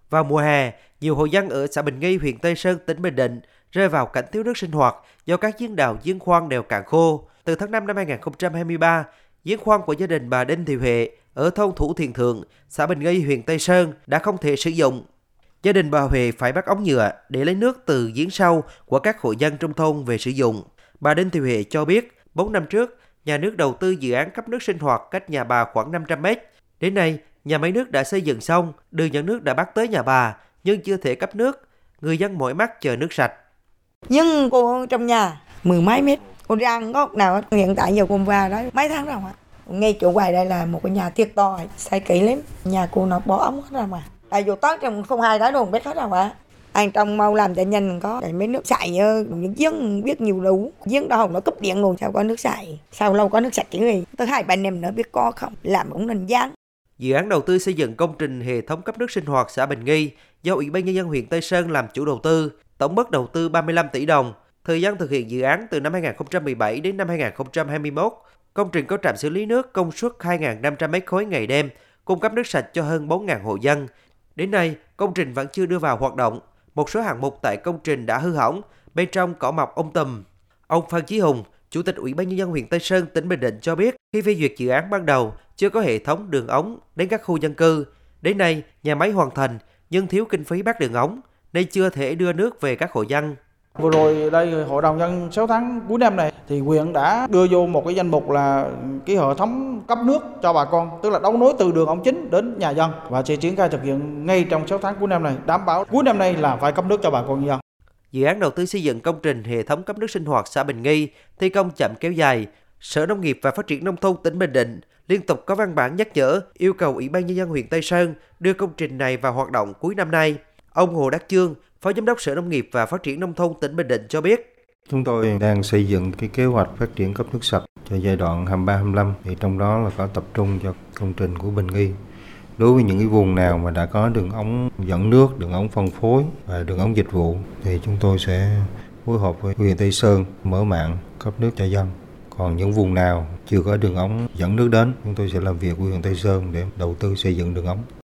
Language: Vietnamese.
Vào mùa hè, nhiều hộ dân ở xã Bình Nghi, huyện Tây Sơn, tỉnh Bình Định rơi vào cảnh thiếu nước sinh hoạt do các giếng đào, giếng khoan đều cạn khô. Từ tháng 5 năm 2023, giếng khoan của gia đình bà Đinh Thị Huệ ở thôn Thủ Thiền Thượng, xã Bình Nghi, huyện Tây Sơn đã không thể sử dụng. Gia đình bà Huệ phải bắt ống nhựa để lấy nước từ giếng sâu của các hộ dân trong thôn về sử dụng. Bà Đinh Thị Huệ cho biết, 4 năm trước, nhà nước đầu tư dự án cấp nước sinh hoạt cách nhà bà khoảng 500 mét. Đến nay, nhà máy nước đã xây dựng xong, đường dẫn nước đã bắt tới nhà bà, nhưng chưa thể cấp nước. Người dân mỏi mắt chờ nước sạch. Nhưng cô trong nhà, mười mấy mét, cô ra ngóc nào hiện tại giờ cô vào đó mấy tháng rồi ạ. Ngay chỗ ngoài đây là một cái nhà thiệt to, xây kỹ lắm. Nhà cô nó bỏ ống hết ra mà. Tại dù tới trong không hai đó luôn biết hết rồi ạ. Anh trong mau làm cho nhanh có để mấy nước sạch những giếng biết nhiều đủ. Giếng đó nó cúp điện luôn, sao có nước sạch. Sao lâu có nước sạch chứ gì. Tới 2-3 năm nữa biết có không, làm cũng nên dán. Dự án đầu tư xây dựng công trình hệ thống cấp nước sinh hoạt xã Bình Nghi do Ủy ban Nhân dân huyện Tây Sơn làm chủ đầu tư, tổng mức đầu tư 35 tỷ đồng. Thời gian thực hiện dự án từ năm 2017 đến năm 2021. Công trình có trạm xử lý nước công suất 2.500 mét khối ngày đêm, cung cấp nước sạch cho hơn 4.000 hộ dân. Đến nay, công trình vẫn chưa đưa vào hoạt động. Một số hạng mục tại công trình đã hư hỏng, bên trong cỏ mọc tùm. Ông Phan Chí Hùng, Chủ tịch Ủy ban Nhân dân huyện Tây Sơn, tỉnh Bình Định cho biết, khi phê duyệt dự án ban đầu, chưa có hệ thống đường ống đến các khu dân cư. Đến nay, nhà máy hoàn thành nhưng thiếu kinh phí bắt đường ống, nên chưa thể đưa nước về các hộ dân. Vừa rồi đây Hội đồng nhân 6 tháng cuối năm này thì huyện đã đưa vô một cái danh mục là cái hệ thống cấp nước cho bà con, tức là đấu nối từ đường ống chính đến nhà dân và sẽ triển khai thực hiện ngay trong 6 tháng cuối năm này, đảm bảo cuối năm nay là phải cấp nước cho bà con dân. Dự án đầu tư xây dựng công trình hệ thống cấp nước sinh hoạt xã Bình Nghi thi công chậm kéo dài. Sở Nông nghiệp và Phát triển Nông thôn tỉnh Bình Định liên tục có văn bản nhắc nhở yêu cầu Ủy ban Nhân dân huyện Tây Sơn đưa công trình này vào hoạt động cuối năm nay. Ông Hồ Đắc Chương, Phó Giám đốc Sở Nông nghiệp và Phát triển Nông thôn tỉnh Bình Định cho biết. Chúng tôi đang xây dựng cái kế hoạch phát triển cấp nước sạch cho giai đoạn 23-25, thì trong đó là có tập trung cho công trình của Bình Nghi. Đối với những cái vùng nào mà đã có đường ống dẫn nước, đường ống phân phối và đường ống dịch vụ thì chúng tôi sẽ phối hợp với huyện Tây Sơn mở mạng cấp nước cho dân. Còn những vùng nào chưa có đường ống dẫn nước đến, chúng tôi sẽ làm việc với huyện Tây Sơn để đầu tư xây dựng đường ống.